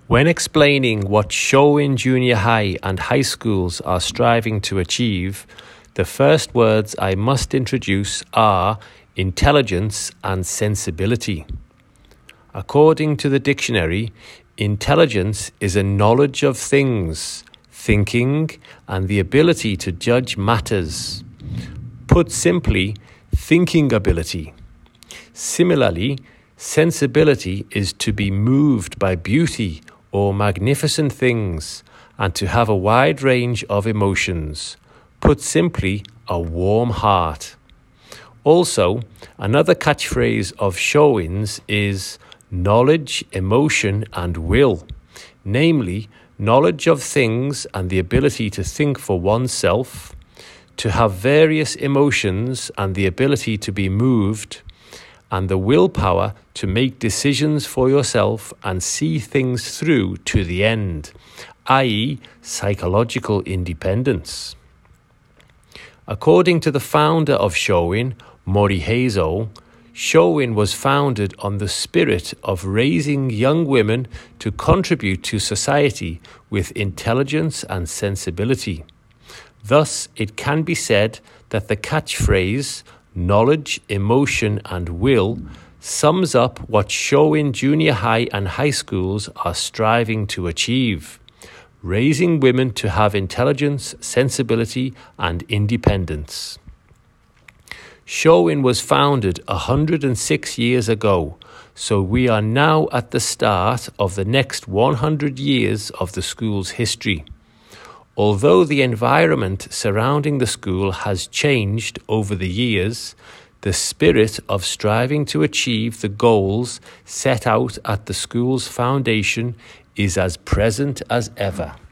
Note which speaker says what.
Speaker 1: When explaining what Showin Junior High and high schools are striving to achieve, the first words I must introduce are intelligence and sensibility. According to the dictionary, intelligence is a knowledge of things, thinking, and the ability to judge matters. Put simply, thinking ability. Similarly, sensibility is to be moved by beauty or magnificent things, and to have a wide range of emotions. Put simply, a warm heart. Also, another catchphrase of Showin's is knowledge, emotion, and will, namely, knowledge of things and the ability to think for oneself, to have various emotions and the ability to be moved, and the willpower to make decisions for yourself and see things through to the end, i.e., psychological independence. According to the founder of Showin, Morihei, Showin was founded on the spirit of raising young women to contribute to society with intelligence and sensibility. Thus, it can be said that the catchphrase knowledge, emotion, and will sums up what Showin Junior High and high schools are striving to achieve, raising women to have intelligence, sensibility, and independence. Showin was founded 106 years ago, so we are now at the start of the next 100 years of the school's history. Although the environment surrounding the school has changed over the years, the spirit of striving to achieve the goals set out at the school's foundation is as present as ever.